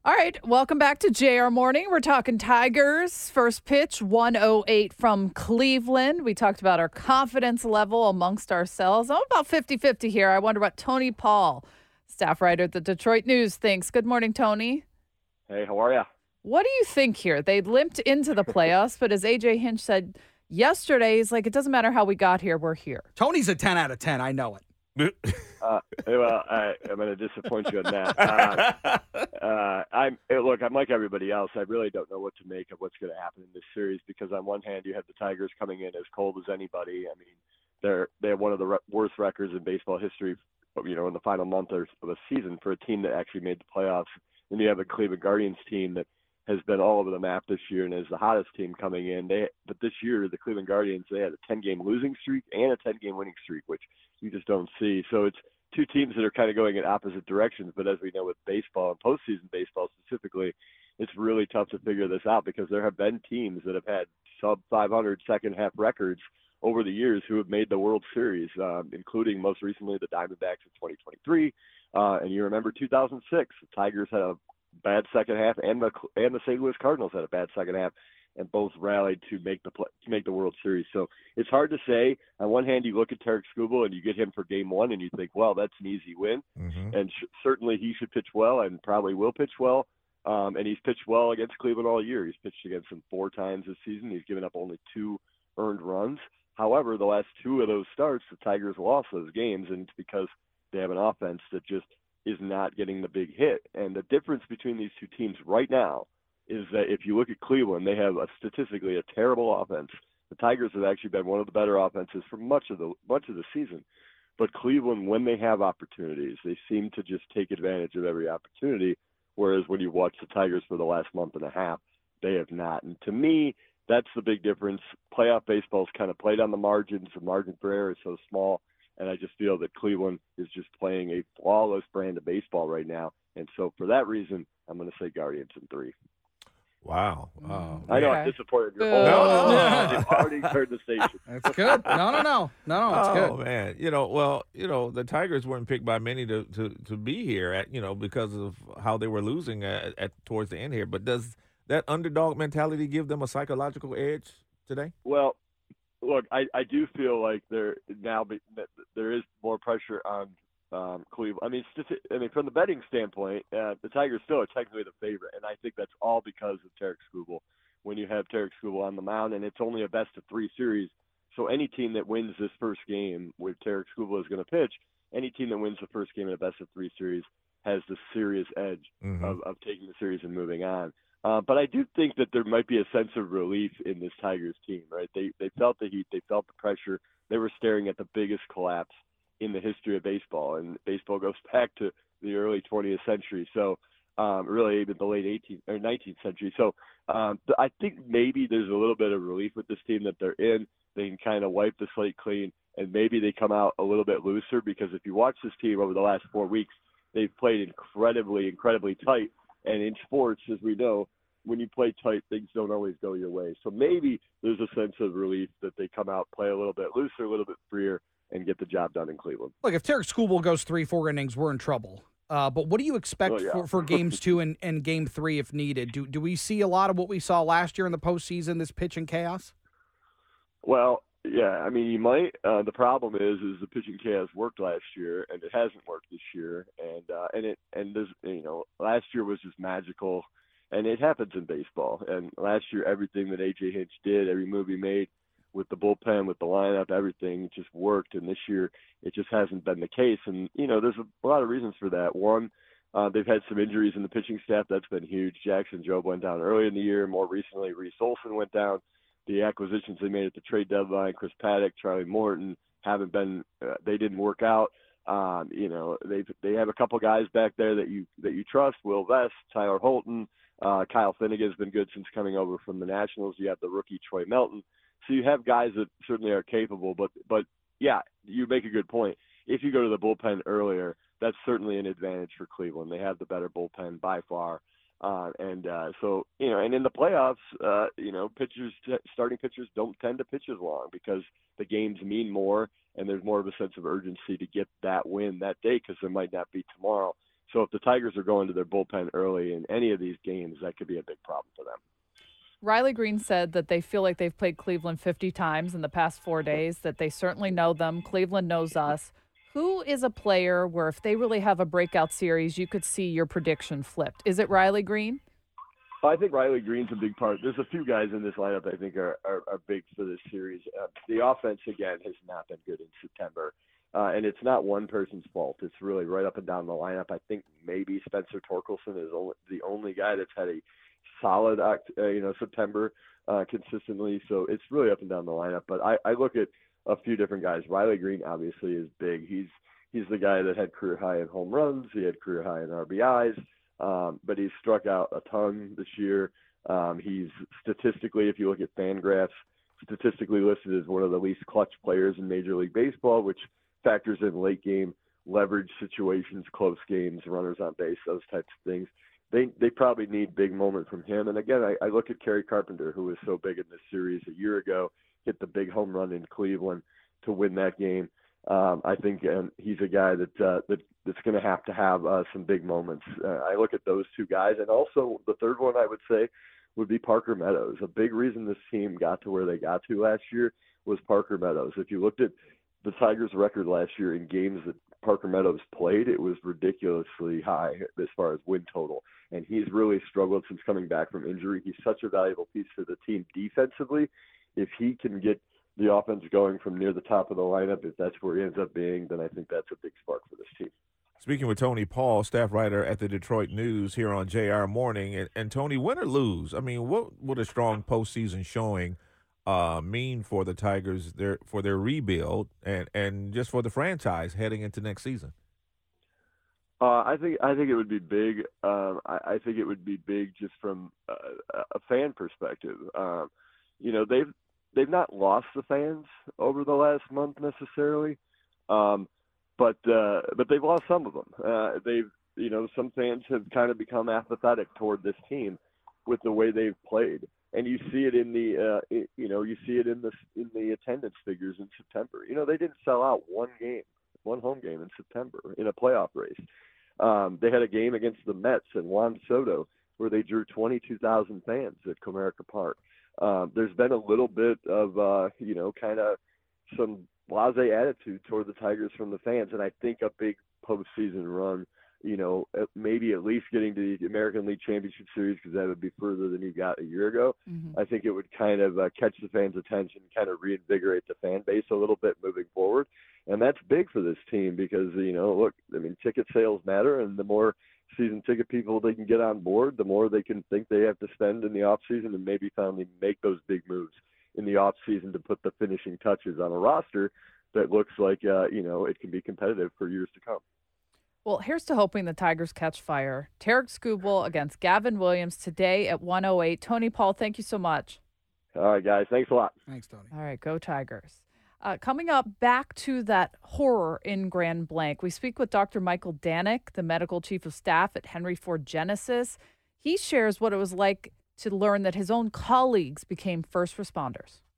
All right, welcome back to JR Morning. We're talking Tigers. First pitch, 108 from Cleveland. We talked about our confidence level amongst ourselves. I'm about 50-50 here. I wonder what Tony Paul, staff writer at the Detroit News, thinks. Good morning, Tony. Hey, how are you? What do you think here? They limped into the playoffs, but as A.J. Hinch said yesterday, he's like, it doesn't matter how we got here, we're here. Tony's a 10 out of 10. I know it. Well, I'm going to disappoint you on that. Look, I'm like everybody else. I really don't know what to make of what's going to happen in this series because on one hand, you have the Tigers coming in as cold as anybody. I mean, they have one of the worst records in baseball history, in the final month of a season for a team that actually made the playoffs. And you have a Cleveland Guardians team that has been all over the map this year and is the hottest team coming in. But this year, the Cleveland Guardians, they had a 10-game losing streak and a 10-game winning streak, which you just don't see. So it's two teams that are kind of going in opposite directions. But as we know with baseball and postseason baseball specifically, it's really tough to figure this out because there have been teams that have had sub-500 second-half records over the years who have made the World Series, including most recently the Diamondbacks in 2023. And you remember 2006, the Tigers had a bad second half, and the St. Louis Cardinals had a bad second half, and both rallied to make the World Series. So it's hard to say. On one hand, you look at Tarik Skubal and you get him for Game 1, and you think, well, that's an easy win, and certainly he should pitch well and probably will pitch well. And he's pitched well against Cleveland all year. He's pitched against them 4 times this season. He's given up only 2 earned runs. However, the last 2 of those starts, the Tigers lost those games, and it's because they have an offense that just is not getting the big hit. And the difference between these two teams right now is that if you look at Cleveland, they have statistically a terrible offense. The Tigers have actually been one of the better offenses for much of the season. But Cleveland, when they have opportunities, they seem to just take advantage of every opportunity, whereas when you watch the Tigers for the last month and a half, they have not. And to me, that's the big difference. Playoff baseball is kind of played on the margins. The margin for error is so small. And I just feel that Cleveland is just playing a flawless brand of baseball right now. And so for that reason, I'm going to say Guardians in 3. Wow. I know I'm disappointed. You've already heard the station. It's good. No, it's good. Oh, man. The Tigers weren't picked by many to be here because of how they were losing at towards the end here. But does that underdog mentality give them a psychological edge today? Well, look, I do feel like there is more pressure on Cleveland. I mean, from the betting standpoint, the Tigers still are technically the favorite, and I think that's all because of Tarik Skubal. When you have Tarik Skubal on the mound, and it's only a best-of-3 series, so any team that wins this first game where Tarik Skubal is going to pitch, any team that wins the first game in a best-of-3 series has the serious edge of taking the series and moving on. But I do think that there might be a sense of relief in this Tigers team, right? They felt the heat. They felt the pressure. They were staring at the biggest collapse in the history of baseball, and baseball goes back to the early 20th century, so really even the late 18th or 19th century. So I think maybe there's a little bit of relief with this team that they're in. They can kind of wipe the slate clean, and maybe they come out a little bit looser because if you watch this team over the last 4 weeks, they've played incredibly tight. And in sports, as we know, when you play tight, things don't always go your way. So maybe there's a sense of relief that they come out, play a little bit looser, a little bit freer, and get the job done in Cleveland. Look, if Tarik Skubal goes 3-4 innings, we're in trouble. But what do you expect for games 2 and game 3 if needed? Do we see a lot of what we saw last year in the postseason, this pitching chaos? Well, yeah, I mean, you might. The problem is the pitching chaos worked last year, and it hasn't worked this year. Last year was just magical, and it happens in baseball. And last year, everything that A.J. Hinch did, every move he made with the bullpen, with the lineup, everything just worked. And this year, it just hasn't been the case. And, there's a lot of reasons for that. One, they've had some injuries in the pitching staff. That's been huge. Jackson Jobe went down early in the year. More recently, Reese Olson went down. The acquisitions they made at the trade deadline, Chris Paddock, Charlie Morton, they didn't work out. They have a couple guys back there that you trust, Will Vest, Tyler Holton, Kyle Finnegan's been good since coming over from the Nationals. You have the rookie Troy Melton. So you have guys that certainly are capable, but yeah, you make a good point. If you go to the bullpen earlier, that's certainly an advantage for Cleveland. They have the better bullpen by far. And in the playoffs, starting pitchers don't tend to pitch as long because the games mean more and there's more of a sense of urgency to get that win that day because there might not be tomorrow. So if the Tigers are going to their bullpen early in any of these games, that could be a big problem for them. Riley Green said that they feel like they've played Cleveland 50 times in the past 4 days, that they certainly know them. Cleveland knows us. Who is a player where if they really have a breakout series, you could see your prediction flipped? Is it Riley Green? I think Riley Green's a big part. There's a few guys in this lineup I think are big for this series. The offense, again, has not been good in September. And it's not one person's fault. It's really right up and down the lineup. I think maybe Spencer Torkelson is the only guy that's had a solid September consistently. So it's really up and down the lineup. But I look at a few different guys. Riley Green obviously is big. He's the guy that had career high in home runs. He had career high in RBIs. But he's struck out a ton this year. He's statistically, if you look at FanGraphs, statistically listed as one of the least clutch players in Major League Baseball, which factors in late game leverage situations, close games, runners on base, those types of things. They probably need big moment from him. And again, I look at Kerry Carpenter, who was so big in this series a year ago, hit the big home run in Cleveland to win that game. I think he's a guy that's going to have some big moments. I look at those two guys, and also the third one I would say would be Parker Meadows. A big reason this team got to where they got to last year was Parker Meadows. If you looked at the Tigers' record last year in games that Parker Meadows played, it was ridiculously high as far as win total. And he's really struggled since coming back from injury. He's such a valuable piece to the team defensively. If he can get the offense going from near the top of the lineup, if that's where he ends up being, then I think that's a big spark for this team. Speaking with Tony Paul, staff writer at the Detroit News here on JR Morning. And Tony, win or lose, I mean, what would a strong postseason showing mean for the Tigers for their rebuild and just for the franchise heading into next season? I think it would be big. I think it would be big just from a fan perspective. They've not lost the fans over the last month necessarily, but they've lost some of them. Some fans have kind of become apathetic toward this team with the way they've played, and you see it in the attendance figures in September. They didn't sell out one home game in September in a playoff race. They had a game against the Mets and Juan Soto where they drew 22,000 fans at Comerica Park. There's been a little bit of, kind of some blasé attitude toward the Tigers from the fans. And I think a big postseason run, maybe at least getting to the American League Championship Series, because that would be further than you got a year ago. Mm-hmm. I think it would kind of catch the fans' attention, kind of reinvigorate the fan base a little bit moving forward. And that's big for this team because, ticket sales matter, and the more season ticket people they can get on board, the more they can think they have to spend in the off season and maybe finally make those big moves in the off season to put the finishing touches on a roster that looks like, it can be competitive for years to come. Well, here's to hoping the Tigers catch fire. Tarek Skubal against Gavin Williams today at 1:08. Tony Paul, thank you so much. All right, guys. Thanks a lot. Thanks, Tony. All right, go Tigers. Coming up, back to that horror in Grand Blanc. We speak with Dr. Michael Danek, the medical chief of staff at Henry Ford Genesis. He shares what it was like to learn that his own colleagues became first responders.